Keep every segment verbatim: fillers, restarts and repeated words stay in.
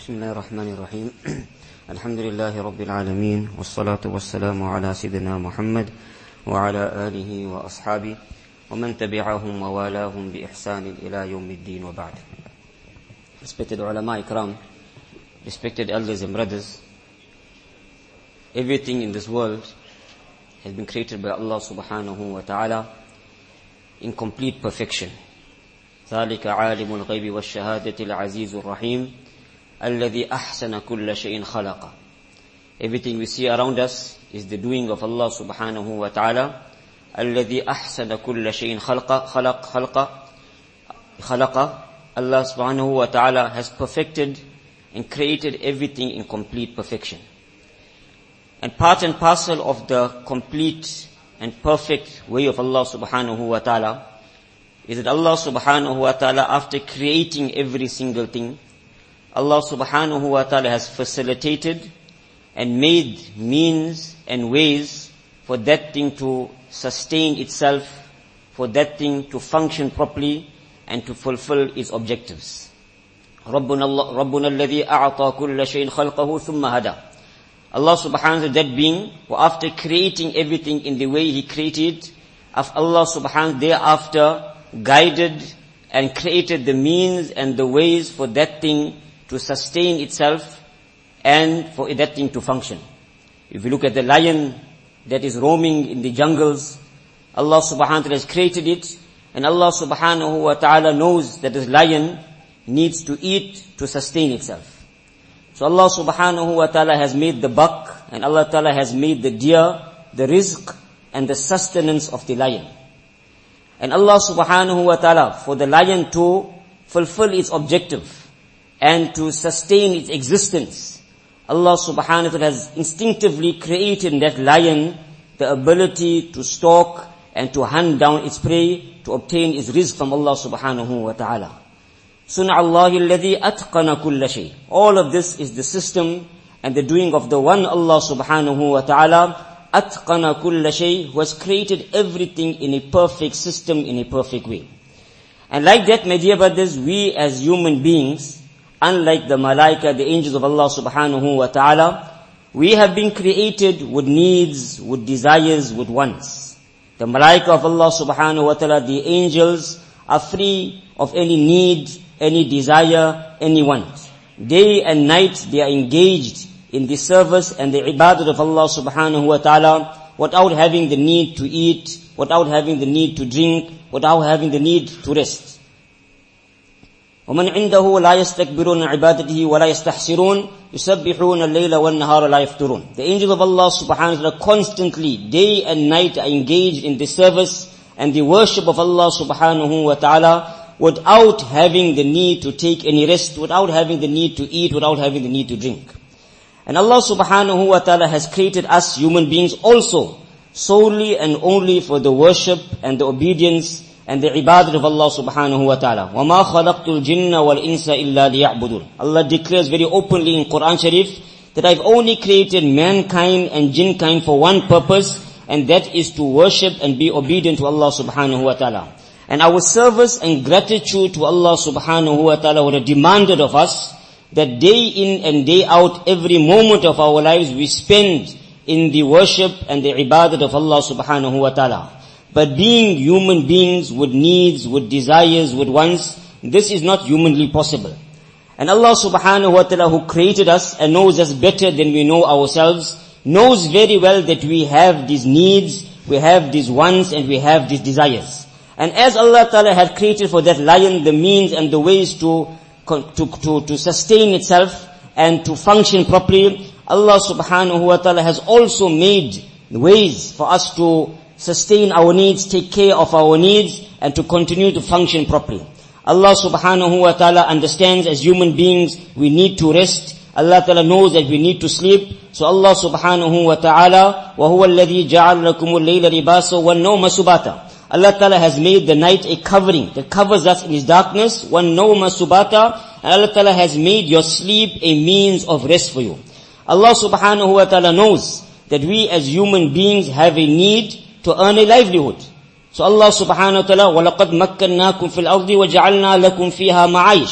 بسم الله الرحمن الرحيم الحمد لله رب العالمين والصلاة والسلام على سيدنا محمد وعلى آله وأصحابه ومن تبعهم ووالاهم بإحسان إلى يوم الدين وبعد. Respected ulama ikram, respected elders and brothers, everything in this world has been created by Allah subhanahu wa ta'ala in complete perfection. ذلك عالم الغيب والشهادة العزيز الرحيم الذي أحسن كل شيء خلق. Everything we see around us is the doing of Allah subhanahu wa ta'ala. الذي أحسن كل شيء خلق خلق خلق خلق. Allah subhanahu wa ta'ala has perfected and created everything in complete perfection. And part and parcel of the complete and perfect way of Allah subhanahu wa ta'ala is that Allah subhanahu wa ta'ala, after creating every single thing, Allah subhanahu wa ta'ala has facilitated and made means and ways for that thing to sustain itself, for that thing to function properly and to fulfill its objectives. رَبُّنَا الَّذِي أَعْطَى كُلَّ شَيْءٍ خَلْقَهُ ثُمَّ هَدَى. Allah subhanahu wa ta'ala, that being, who after creating everything in the way He created, Allah subhanahu wa ta'ala thereafter guided and created the means and the ways for that thing to sustain itself and for that thing to function. If you look at the lion that is roaming in the jungles, Allah subhanahu wa ta'ala has created it, and Allah subhanahu wa ta'ala knows that this lion needs to eat to sustain itself. So Allah subhanahu wa ta'ala has made the buck, and Allah ta'ala has made the deer, the rizq and the sustenance of the lion. And Allah subhanahu wa ta'ala, for the lion to fulfill its objective and to sustain its existence, Allah subhanahu wa ta'ala has instinctively created in that lion the ability to stalk and to hunt down its prey, to obtain its rizq from Allah subhanahu wa ta'ala. Sun'a Allahi alladhi atqana kulla shay. All of this is the system and the doing of the one Allah subhanahu wa ta'ala, atqana kulla shay, who has created everything in a perfect system, in a perfect way. And like that, my dear brothers, we as human beings, unlike the malaika, the angels of Allah subhanahu wa ta'ala, we have been created with needs, with desires, with wants. The malaika of Allah subhanahu wa ta'ala, the angels, are free of any need, any desire, any want. Day and night they are engaged in the service and the ibadah of Allah subhanahu wa ta'ala without having the need to eat, without having the need to drink, without having the need to rest. وَمَنْ عِنْدَهُ لَا يَسْتَكْبِرُونَ عِبَادَتِهِ وَلَا يَسْتَحْسِرُونَ يُسَبِّحُونَ اللَّيْلَ وَالنَّهَارَ لَا يَفْتُرُونَ. The angels of Allah subhanahu wa ta'ala constantly, day and night, are engaged in the service and the worship of Allah subhanahu wa ta'ala without having the need to take any rest, without having the need to eat, without having the need to drink. And Allah subhanahu wa ta'ala has created us human beings also solely and only for the worship and the obedience and the ibadah of Allah subhanahu wa ta'ala. وَمَا خَلَقْتُ الْجِنَّ وَالْإِنسَ إِلَّا لِيَعْبُدُونَ. Allah declares very openly in Quran Sharif that I've only created mankind and jinnkind for one purpose, and that is to worship and be obedient to Allah subhanahu wa ta'ala. And our service and gratitude to Allah subhanahu wa ta'ala would have demanded of us that day in and day out, every moment of our lives we spend in the worship and the ibadah of Allah subhanahu wa ta'ala. But being human beings with needs, with desires, with wants, this is not humanly possible. And Allah subhanahu wa ta'ala, who created us and knows us better than we know ourselves, knows very well that we have these needs, we have these wants, and we have these desires. And as Allah ta'ala had created for that lion the means and the ways to To, to, to sustain itself and to function properly, Allah subhanahu wa ta'ala has also made ways for us to sustain our needs, take care of our needs, and to continue to function properly. Allah subhanahu wa ta'ala understands as human beings we need to rest. Allah ta'ala knows that we need to sleep. So Allah subhanahu wa ta'ala, وَهُوَ الَّذِي جَعَلَ لَكُمُ اللَّيْلَ رِبَاسًا وَالنَّوْمَ سُبَاتًا. Allah ta'ala has made the night a covering that covers us in His darkness. وَالنَّوْمَ سُبَاتًا. And Allah ta'ala has made your sleep a means of rest for you. Allah subhanahu wa ta'ala knows that we as human beings have a need to earn a livelihood. So Allah subhanahu wa ta'ala, وَلَقَدْ مَكَّنَّاكُمْ فِي الْأَرْضِ وَجَعَلْنَا لَكُمْ فِيهَا مَعَيْشٍ.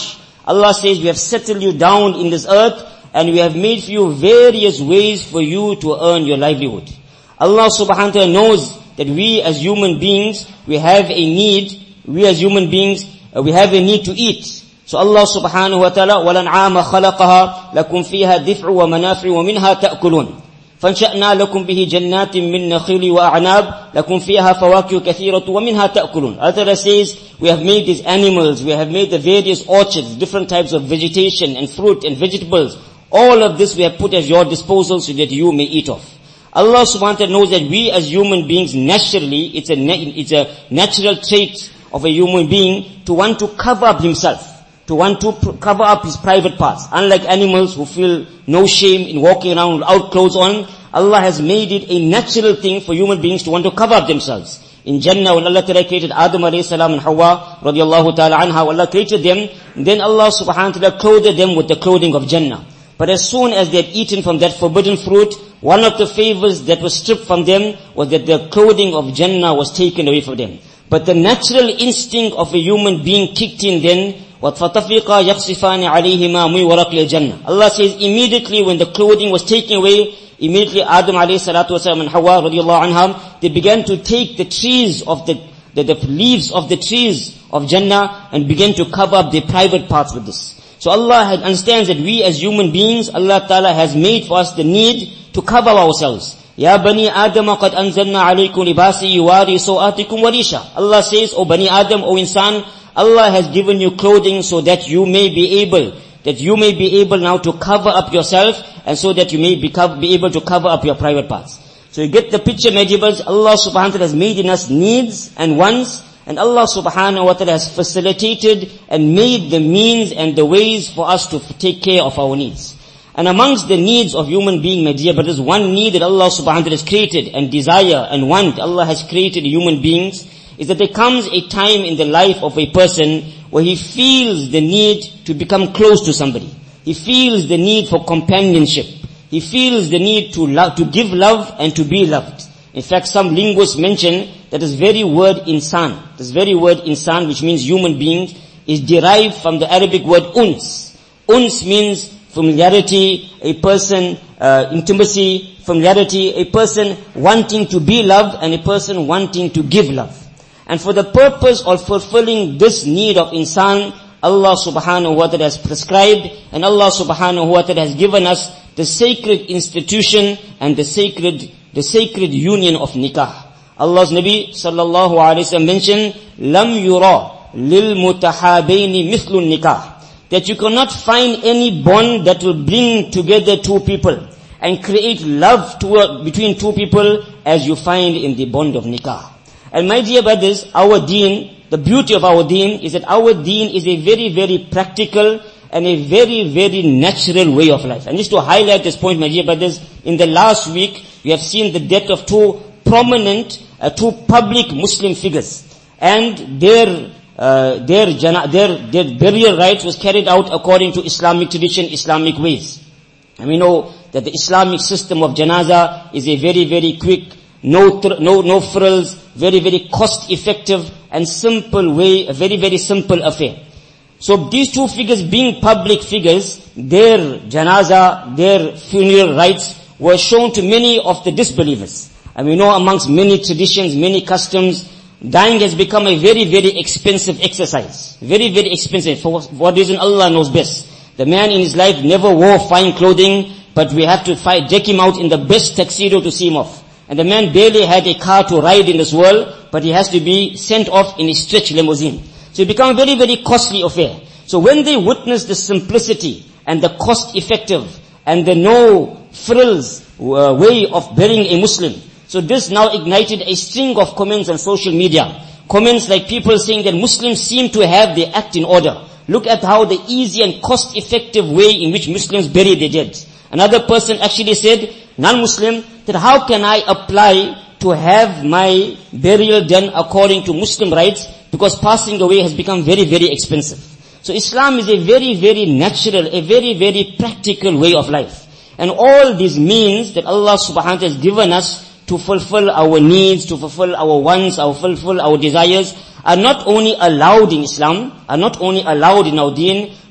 Allah says, we have settled you down in this earth and we have made for you various ways for you to earn your livelihood. Allah subhanahu wa ta'ala knows that we as human beings, we have a need, we as human beings, uh, we have a need to eat. So Allah subhanahu wa ta'ala, وَلَنْعَامَ خَلَقَهَا لَكُمْ فِيهَا دِفْعُ وَمَنَافِعُ وَمِنْهَا تَأْكُلُونَ فَانْشَأْنَا لَكُمْ بِهِ جَنَّاتٍ مِّن نَخِيلٍ وَأَعْنَابٍ لَكُمْ فِيهَا فَوَاكِهُ كَثِيرَةٌ وَمِنْهَا تَأْكُلُونَ. Allah says, we have made these animals, we have made the various orchards, different types of vegetation and fruit and vegetables. All of this we have put at your disposal so that you may eat of. Allah subhanahu wa ta'ala knows that we as human beings, naturally, it's a, it's a natural trait of a human being to want to cover up himself, to want to pr- cover up his private parts. Unlike animals who feel no shame in walking around without clothes on, Allah has made it a natural thing for human beings to want to cover up themselves. In Jannah, when Allah Ta'ala created Adam alayhi salam and Hawa radiallahu ta'ala anha, Allah created them, then Allah subhanahu wa ta'ala clothed them with the clothing of Jannah. But as soon as they had eaten from that forbidden fruit, one of the favors that was stripped from them was that the clothing of Jannah was taken away from them. But the natural instinct of a human being kicked in then, وَفَطَفِقَا يَقْصِفَانِ عَلَيْهِمَا مِي وَرَقْلِ الْجَنَّةِ. Allah says immediately when the clothing was taken away, immediately Adam alayhi salatu wasalam and Hawa radiallahu anham, they began to take the trees of the, the, the leaves of the trees of Jannah and began to cover up their private parts with this. So Allah understands that we as human beings, Allah Ta'ala has made for us the need to cover ourselves. Ya Bani Adam qad anzalna alaykum libasi yuwari sawatikum warisha. Allah says, O Bani Adam, O Insan, Allah has given you clothing so that you may be able, that you may be able now to cover up yourself and so that you may be, be able to cover up your private parts. So you get the picture, my dear brothers. Allah subhanahu wa ta'ala has made in us needs and wants, and Allah subhanahu wa ta'ala has facilitated and made the means and the ways for us to take care of our needs. And amongst the needs of human being, my dear brothers, one need that Allah subhanahu wa ta'ala has created and desire and want, Allah has created human beings, is that there comes a time in the life of a person where he feels the need to become close to somebody. He feels the need for companionship. He feels the need to love, to give love and to be loved. In fact, some linguists mention that this very word insan, this very word insan, which means human being, is derived from the Arabic word uns. Uns means familiarity, a person, uh, intimacy, familiarity, a person wanting to be loved and a person wanting to give love. And for the purpose of fulfilling this need of insan, Allah subhanahu wa ta'ala has prescribed and Allah subhanahu wa ta'ala has given us the sacred institution and the sacred, the sacred union of nikah. Allah's Nabi sallallahu alayhi wa sallam mentioned, Lam yura lil mutahabaini mithlun nikah. That you cannot find any bond that will bring together two people and create love to, between two people as you find in the bond of nikah. And my dear brothers, our deen, the beauty of our deen is that our deen is a very, very practical and a very, very natural way of life. And just to highlight this point, my dear brothers, in the last week, we have seen the death of two prominent, uh, two public Muslim figures. And their, uh, their, jana, their, their burial rites was carried out according to Islamic tradition, Islamic ways. And we know that the Islamic system of janaza is a very, very quick, no, no, no frills, very, very cost effective and simple way, a very, very simple affair. So these two figures being public figures, their janaza, their funeral rites were shown to many of the disbelievers. And we know amongst many traditions, many customs, dying has become a very, very expensive exercise. Very, very expensive. For what reason Allah knows best. The man in his life never wore fine clothing, but we have to fight, deck him out in the best tuxedo to see him off. And the man barely had a car to ride in this world, but he has to be sent off in a stretch limousine. So it became a very, very costly affair. So when they witnessed the simplicity and the cost effective and the no frills uh, way of burying a Muslim, so this now ignited a string of comments on social media. Comments like people saying that Muslims seem to have their act in order. Look at how the easy and cost effective way in which Muslims bury their dead. Another person actually said, non-Muslim, that how can I apply to have my burial done according to Muslim rites, because passing away has become very, very expensive. So Islam is a very, very natural, a very, very practical way of life. And all these means that Allah subhanahu wa ta'ala has given us to fulfill our needs, to fulfill our wants, to fulfill our desires, are not only allowed in Islam, are not only allowed in our deen,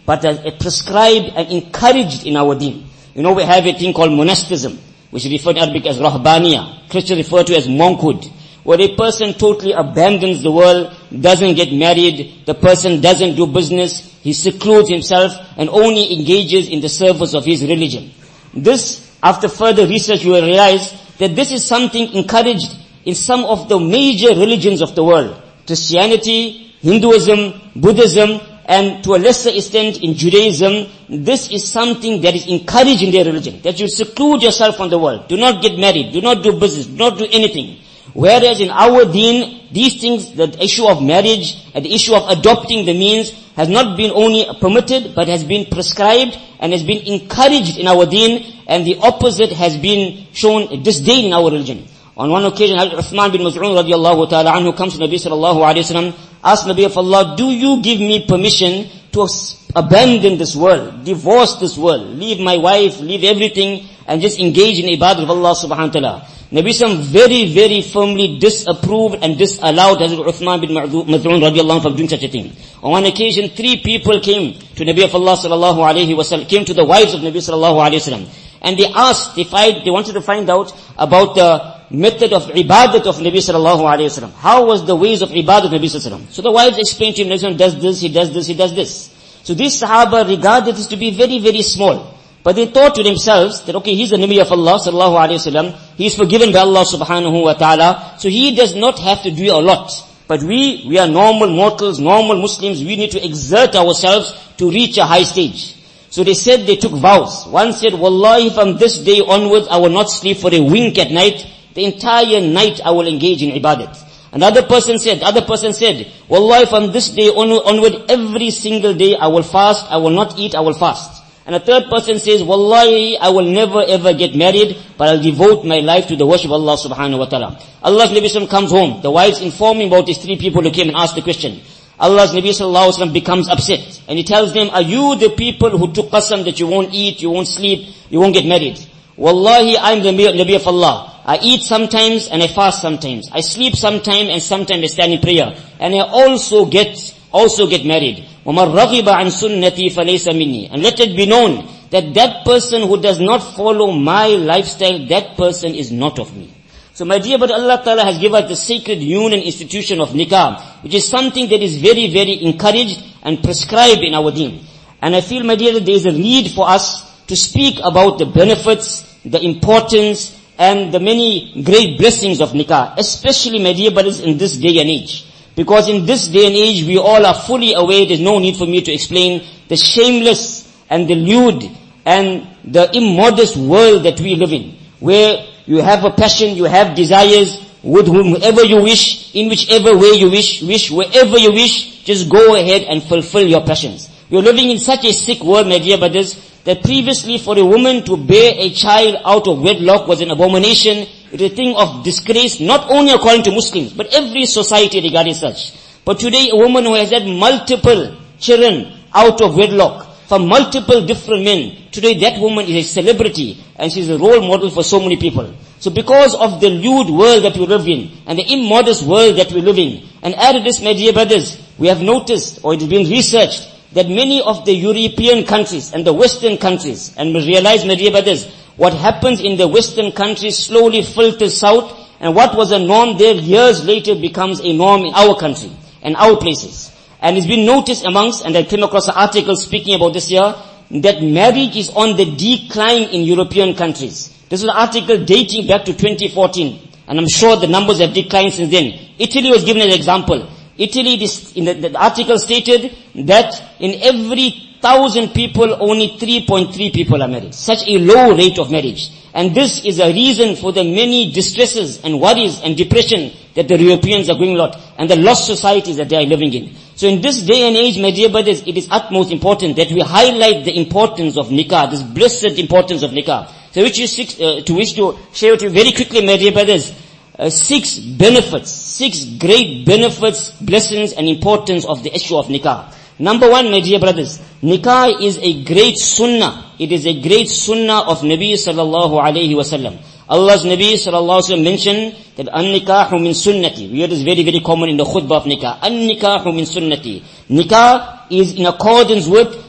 but as prescribed and encouraged in our deen. You know, we have a thing called monasticism, which is referred in Arabic as rahbaniya. Christians refer to as monkhood, where a person totally abandons the world, doesn't get married, the person doesn't do business, he secludes himself and only engages in the service of his religion. This, after further research, you will realize that this is something encouraged in some of the major religions of the world. Christianity, Hinduism, Buddhism, and to a lesser extent in Judaism. This is something that is encouraged in their religion, that you seclude yourself from the world. Do not get married, do not do business, do not do anything. Whereas in our deen, these things, the issue of marriage and the issue of adopting the means has not been only permitted, but has been prescribed and has been encouraged in our deen, and the opposite has been shown disdain in our religion. On one occasion, Uthman bin Maz'un radiallahu ta'ala anhu comes to Nabi sallallahu alayhi wa sallam, asks Nabi of Allah, do you give me permission to abandon this world, divorce this world, leave my wife, leave everything, and just engage in ibadah of Allah subhanahu wa ta'ala? Nabi sallam very, very firmly disapproved and disallowed Hazrat Uthman bin Maz'un radiallahu anhu from doing such a thing. On one occasion, three people came to Nabi of Allah sallallahu alayhi wa sallam, came to the wives of Nabi sallallahu alayhi wa sallam, and they asked, they, find, they wanted to find out about the method of ibadat of Nabi sallallahu alayhi wa sallam. How was the ways of ibadat of Nabi sallallahu alayhi wa sallam? So the wives explained to him, Nabi does this, he does this, he does this. So these Sahaba regarded this to be very, very small. But they thought to themselves that, okay, he's the Nabi of Allah sallallahu alayhi wa sallam. He is forgiven by Allah subhanahu wa ta'ala. So he does not have to do a lot. But we, we are normal mortals, normal Muslims. We need to exert ourselves to reach a high stage. So they said they took vows. One said, Wallahi, from this day onwards, I will not sleep for a wink at night. The entire night I will engage in ibadat. Another person said, other person said, Wallahi, from this day onward, every single day I will fast, I will not eat, I will fast. And a third person says, Wallahi, I will never ever get married, but I'll devote my life to the worship of Allah subhanahu wa ta'ala. Allah's Nabi comes home. The wives inform him about these three people who came and asked the question. Allah's Nabi sallallahu alaihi wasallam becomes upset. And he tells them, are you the people who took qasam that you won't eat, you won't sleep, you won't get married? Wallahi, I'm the Nabi of Allah. I eat sometimes and I fast sometimes. I sleep sometimes and sometimes I stand in prayer. And I also get, also get married. وَمَنْ رَغِبَ عَنْ سُنَّتِي فَلَيْسَ مِنِّي. And let it be known that that person who does not follow my lifestyle, that person is not of me. So my dear brother, Allah Ta'ala has given us the sacred union institution of nikah, which is something that is very, very encouraged and prescribed in our deen. And I feel, my dear, that there is a need for us to speak about the benefits, the importance, and the many great blessings of nikah, especially, my dear brothers, in this day and age. Because in this day and age, we all are fully aware, there's no need for me to explain the shameless and the lewd and the immodest world that we live in, where you have a passion, you have desires with whomever you wish, in whichever way you wish, wish wherever you wish, just go ahead and fulfill your passions. We're living in such a sick world, my dear brothers, that previously for a woman to bear a child out of wedlock was an abomination. It is a thing of disgrace, not only according to Muslims, but every society regarding such. But today a woman who has had multiple children out of wedlock, from multiple different men, today that woman is a celebrity and she's a role model for so many people. So because of the lewd world that we live in and the immodest world that we live in, and added this, my dear brothers, we have noticed, or it has been researched, that many of the European countries and the Western countries, and we realize, my dear brothers, what happens in the Western countries slowly filters south, and what was a norm there years later becomes a norm in our country and our places. And it's been noticed amongst, and I came across an article speaking about this here, that marriage is on the decline in European countries. This is an article dating back to twenty fourteen, and I'm sure the numbers have declined since then. Italy was given as an example. Italy, this, in the, the article stated that in every thousand people, only three point three people are married. Such a low rate of marriage. And this is a reason for the many distresses and worries and depression that the Europeans are going a lot, and the lost societies that they are living in. So in this day and age, my dear brothers, it is utmost important that we highlight the importance of nikah, this blessed importance of nikah. So which you six, uh, to wish to share with you very quickly, my dear brothers, uh, six benefits, six great benefits, blessings and importance of the issue of nikah. Number one, my dear brothers, nikah is a great sunnah. It is a great sunnah of Nabi sallallahu alayhi wa sallam. Allah's Nabi sallallahu alayhi wa sallam mentioned that an-nikahu min sunnati. We hear this very, very common in the khutbah of nikah. An-nikahu min sunnati. Nikah is in accordance with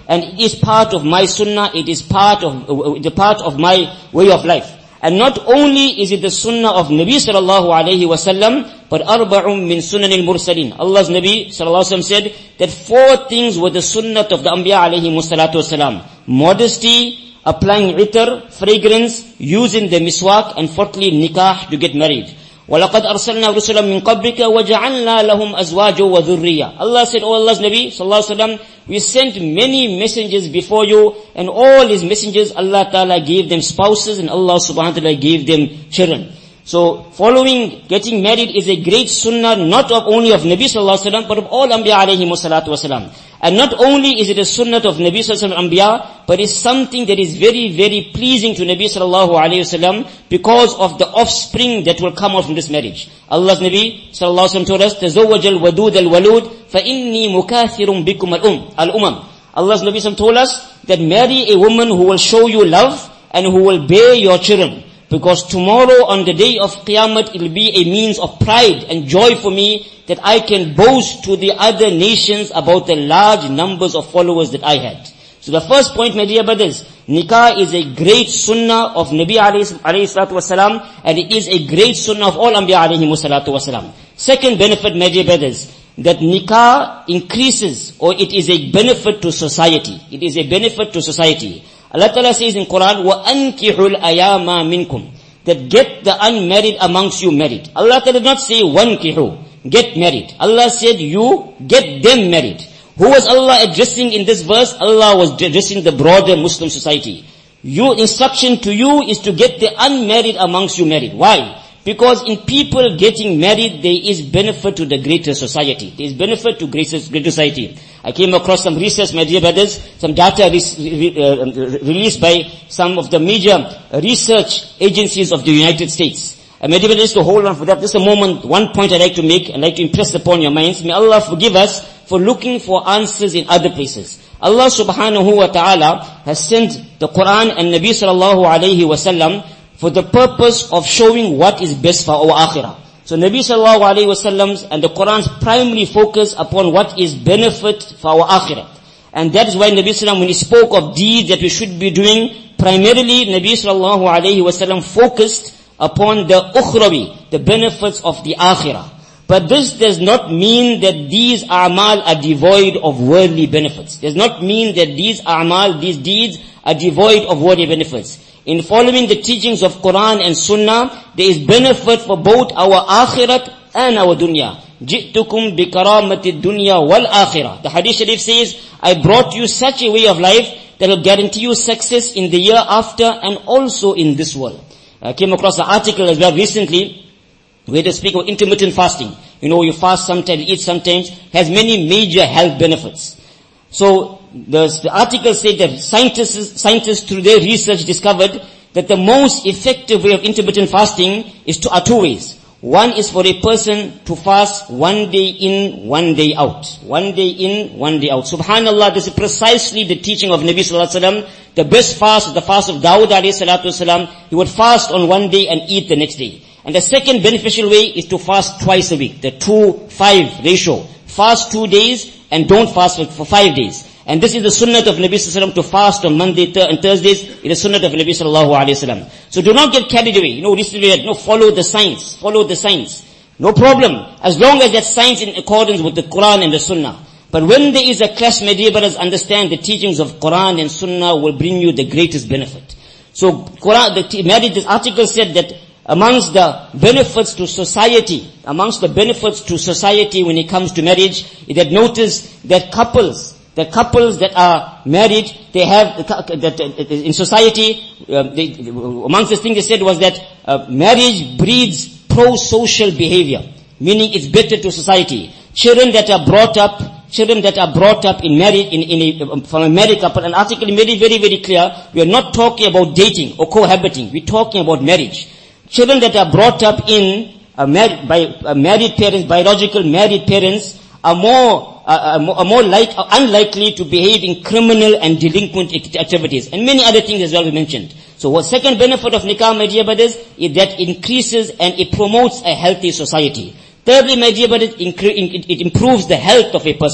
and it is part of my sunnah, it is part of, uh, the part of my way of life. And not only is it the sunnah of Nabi sallallahu alayhi wasallam, but arba'un min sunan al-mursalin. Allah's Nabi sallallahu alayhi wasallam said that four things were the sunnah of the Anbiya alayhi salatu wasalam. Modesty, applying itar, fragrance, using the miswak, and fourthly nikah, to get married. وَلَقَدْ أَرْسَلْنَا رُسُلًا مِنْ قَبْلِكَ وَجَعَلْنَا لَهُمْ أَزْوَاجًا وَذُرِّيَّةً. Allah said, O Allah's Nabi sallallahu alaihi wasallam, we sent many messengers before you, and all his messengers, Allah Ta'ala gave them spouses, and Allah subhanahu wa ta'ala gave them children. So, following getting married is a great sunnah, not of only of Nabi sallallahu alaihi wasallam, but of all Anbiya alayhi salatu wasalam. And not only is it a sunnah of Nabi sallallahu alaihi wasallam Anbiya, but it's something that is very, very pleasing to Nabi sallallahu alaihi wasallam because of the offspring that will come out from this marriage. Allah's Nabi sallallahu alaihi wasallam told us, تَزَوَّجَ الْوَدُودَ الْوَلُودَ فَإِنِّي مُكَاثِرٌ بِكُمْ الْأُمَمِ. Allah's Nabi sallallahu alaihi wasallam told us that marry a woman who will show you love and who will bear your children. Because tomorrow on the day of Qiyamah, it will be a means of pride and joy for me that I can boast to the other nations about the large numbers of followers that I had. So the first point, my dear brothers, nikah is a great sunnah of Nabi alayhi salatu wasalam, and it is a great sunnah of all Anbiya alayhi salatu wasalam. Second benefit, my dear brothers, that nikah increases, or it is a benefit to society. It is a benefit to society. Allah Ta'ala says in Quran, وَأَنْكِحُ الْأَيَامَ مِنْكُمْ, that get the unmarried amongst you married. Allah Ta'ala did not say وَانْكِحُ, get married. Allah said you get them married. Who was Allah addressing in this verse? Allah was addressing the broader Muslim society. Your instruction to you is to get the unmarried amongst you married. Why? Because in people getting married, there is benefit to the greater society. There is benefit to greater, greater society. I came across some research, my dear brothers, some data re- re- uh, released by some of the major research agencies of the United States. And my dear brothers, to hold on for that, just a moment, one point I'd like to make, I'd like to impress upon your minds. May Allah forgive us for looking for answers in other places. Allah subhanahu wa ta'ala has sent the Quran and Nabi sallallahu alayhi wa sallam for the purpose of showing what is best for our akhirah. So Nabi sallallahu alayhi wa sallam's and the Quran's primarily focus upon what is benefit for our akhirah. And that is why Nabi sallallahu when he spoke of deeds that we should be doing, primarily Nabi sallallahu alayhi wa sallam focused upon the ukhrawi, the benefits of the akhirah. But this does not mean that these a'mal are devoid of worldly benefits. Does not mean that these a'mal, these deeds are devoid of worldly benefits. In following the teachings of Quran and Sunnah, there is benefit for both our akhirat and our dunya. Ji'tukum bi karamati dunya wal akhirah. The hadith sharif says, I brought you such a way of life that will guarantee you success in the year after and also in this world. I came across an article as well recently where they speak of intermittent fasting. You know, you fast sometimes, eat sometimes, has many major health benefits. So, the, the article said that scientists, scientists through their research discovered that the most effective way of intermittent fasting is to, are two ways. One is for a person to fast one day in, one day out. One day in, one day out. Subhanallah, this is precisely the teaching of Nabi sallallahu alaihi wasallam. The best fast is the fast of Dawud alayhi salatu wasalam. He would fast on one day and eat the next day. And the second beneficial way is to fast twice a week. The two five ratio. Fast two days and don't fast for, for five days. And this is the sunnah of Nabi sallallahu alaihi wasallam to fast on Monday th- and Thursdays. It is sunnah of Nabi sallallahu alaihi wasallam. So do not get carried away. You know, recently, you know, follow the science. Follow the science. No problem. As long as that science in accordance with the Quran and the sunnah. But when there is a clash, my dear brothers, understand the teachings of Quran and sunnah will bring you the greatest benefit. So Quran, the t- marriage, this article said that amongst the benefits to society, amongst the benefits to society when it comes to marriage, it had noticed that couples, the couples that are married, they have, that in society, uh, they, amongst the things they said was that uh, marriage breeds pro-social behavior, meaning it's better to society. Children that are brought up, children that are brought up in marriage, in, in a, from a married couple, an article made it very, very clear, we are not talking about dating or cohabiting, we're talking about marriage. Children that are brought up in uh, mar- by uh, married parents, biological married parents, are more uh, are more, are more like uh, unlikely to behave in criminal and delinquent activities, and many other things as well we mentioned. So, what second benefit of nikah, my dear brothers, is that it increases and it promotes a healthy society. Thirdly, my dear brothers, it improves the health of a person.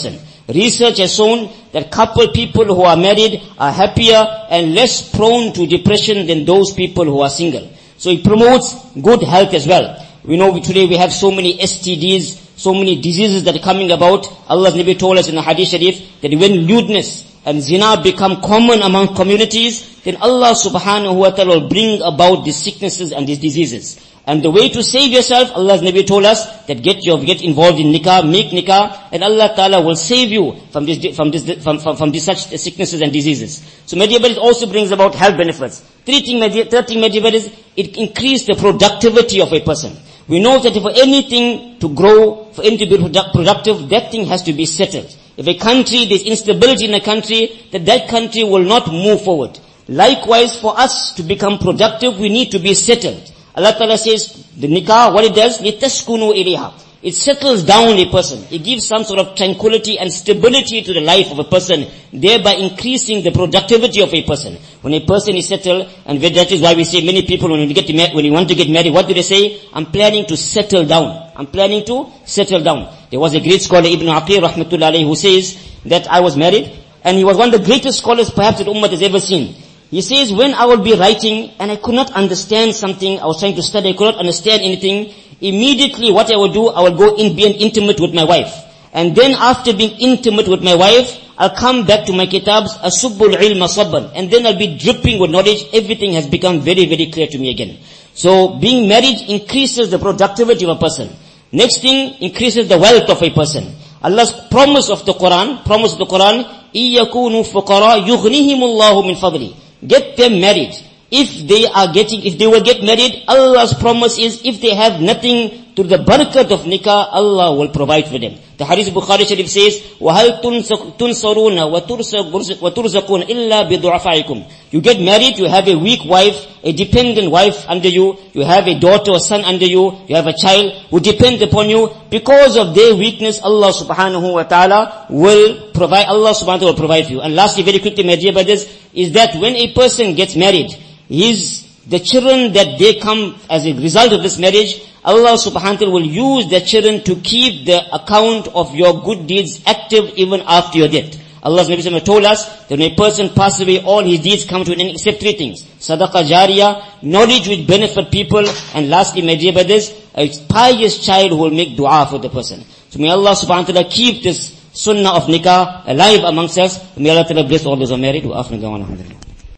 Research has shown that couple people who are married are happier and less prone to depression than those people who are single. So it promotes good health as well. We know today we have so many S T Ds, so many diseases that are coming about. Allah's Nabi told us in the Hadith Sharif that when lewdness and zina become common among communities, then Allah subhanahu wa ta'ala will bring about these sicknesses and these diseases. And the way to save yourself, Allah's Nabi told us that get your, get involved in nikah, make nikah, and Allah Ta'ala will save you from this, from this, from, from, from these such sicknesses and diseases. So medievalism also brings about health benefits. Three thing, third thing medievalism, it increases the productivity of a person. We know that for anything to grow, for anything to be productive, that thing has to be settled. If a country, there's instability in a country, that that country will not move forward. Likewise, for us to become productive, we need to be settled. Allah Ta'ala says, the nikah, what it does, لِتَسْكُنُوا إِلَيْهَا. It settles down a person. It gives some sort of tranquility and stability to the life of a person, thereby increasing the productivity of a person. When a person is settled, and that is why we say many people when we get to marry, when you want to get married, what do they say? I'm planning to settle down. I'm planning to settle down. There was a great scholar, Ibn Aqil rahmatullah alayhi, who says that I was married, and he was one of the greatest scholars perhaps that Ummah has ever seen. He says, when I would be writing and I could not understand something, I was trying to study, I could not understand anything, immediately what I would do, I would go in, be intimate with my wife. And then after being intimate with my wife, I'll come back to my kitabs, Asubbul ilma sabban, and then I'll be dripping with knowledge. Everything has become very, very clear to me again. So being married increases the productivity of a person. Next thing, increases the wealth of a person. Allah's promise of the Quran, promise of the Quran, إِيَّكُونُوا فُقَرَا يُغْنِهِمُ اللَّهُ مِنْ فَضْلِهِ. Get them married. If they are getting, if they will get married, Allah's promise is, if they have nothing, through the barakat of nikah, Allah will provide for them. The Hadith Bukhari Sharif says, وَهَلْ تُنْصَرُونَ وَتُرْزَقُونَ إِلَّا بِضُعَفَائِكُمْ. You get married, you have a weak wife, a dependent wife under you, you have a daughter or son under you, you have a child who depends upon you. Because of their weakness, Allah subhanahu wa ta'ala will provide, Allah subhanahu wa ta'ala will provide for you. And lastly, very quickly, my dear brothers, is that when a person gets married, his, the children that they come as a result of this marriage, Allah subhanahu wa ta'ala will use the children to keep the account of your good deeds active even after your death. Allah's Nabi told us that when a person passes away, all his deeds come to an end except three things. Sadaqah jariyah, knowledge which benefit people, and lastly, my dear brothers, a pious child who will make dua for the person. So may Allah subhanahu wa ta'ala keep this sunnah of nikah alive amongst us. May Allah ta'ala bless all those who are married. Wa akhir da'wana alhamdulillah.